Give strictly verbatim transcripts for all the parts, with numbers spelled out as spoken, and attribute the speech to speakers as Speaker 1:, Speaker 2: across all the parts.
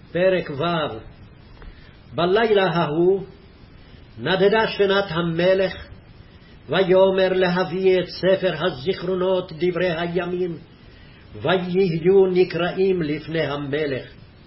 Speaker 1: פרק ו'. בלילה ההוא נדדה שנת המלך, ויאמר להביא את ספר הזיכרונות דברי הימים, ויהיו נקראים לפני המלך.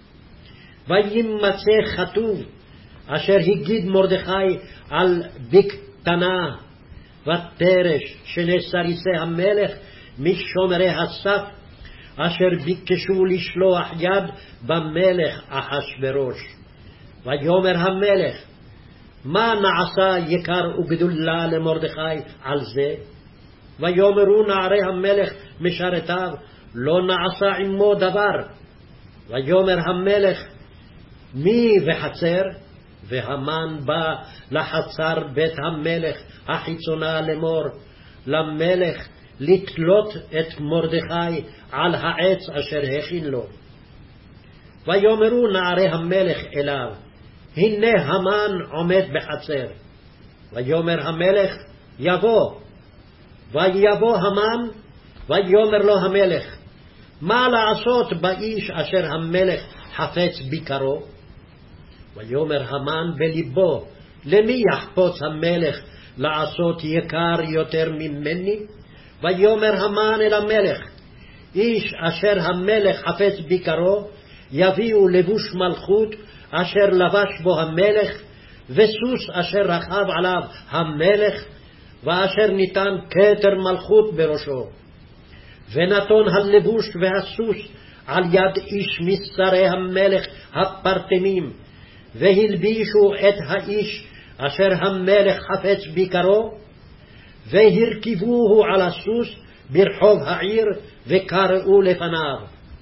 Speaker 1: וימצא כתוב אשר הגיד מרדכי על בקטנה ותרש שני סריסי המלך משומרי הסף, אשר ביקשו לשלוח יד במלך אחשוורוש. ויאמר המלך, מה נעשה יקר וגדולה למרדכי על זה? ויאמרו נערי המלך משרתיו, לא נעשה עמו דבר. ויאמר המלך, מי בחצר? והמן בא לחצר בית המלך החיצונה לאמור למלך לתלות את מרדכי על העץ אשר הכין לו. ויאמרו נערי המלך אליו, הנה המן עומד בחצר. ויאמר המלך, יבוא. ויבוא המן, ויאמר לו המלך, מה לעשות באיש אשר המלך חפץ ביקרו? ויאמר המן בלבו, למי יחפוץ המלך לעשות יקר יותר ממני? ויאמר המן אל המלך, איש אשר המלך חפץ ביקרו, יביאו לבוש מלכות אשר לבש בו המלך, וסוס אשר רכב עליו המלך, ואשר ניתן כתר מלכות בראשו. ונתון הלבוש והסוס על יד איש משרי המלך הפרטמים, והלבישו את האיש אשר המלך חפץ ביקרו, והרכבוהו על הסוס ברחוב העיר, וקראו לפניו.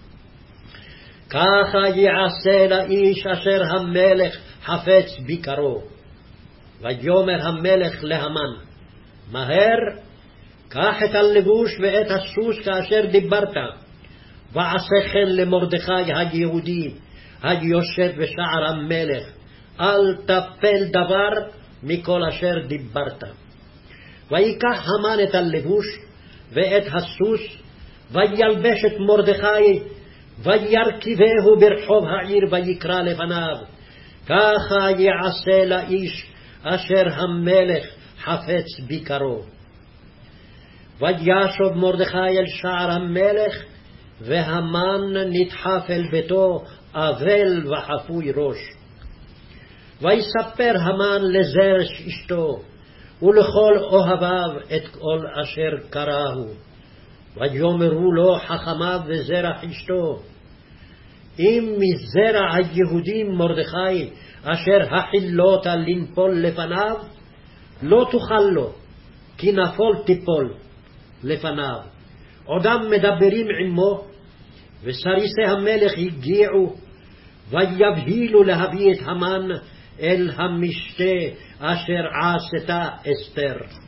Speaker 1: ככה יעשה לאיש אשר המלך חפץ ביקרו. ויאמר המלך להמן, מהר, קח את הלבוש ואת הסוס כאשר דיברת, ועשה כן למרדכי היהודי היושב בשער המלך, אל תפל דבר מכל אשר דיברת. ויקח המן את הלבוש ואת הסוס, וילבש את מרדכי, וירכבהו ברחוב העיר, ויקרא לפניו. ככה יעשה לאיש אשר המלך חפץ ביקרו. וישוב מרדכי אל שער המלך, והמן נדחף אל ביתו אבל וחפוי ראש. ויספר המן לזרש אשתו ולכל אוהביו את כל אשר קראהו. ויאמרו לו חכמיו וזרח אשתו, אם מזרע היהודים מרדכי אשר החילת לנפול לפניו, לא תוכל לו, כי נפול תיפול לפניו. עודם מדברים עמו, וסריסי המלך הגיעו, ויבהילו להביא את המן אל המשתה אשר עשתה אסתר.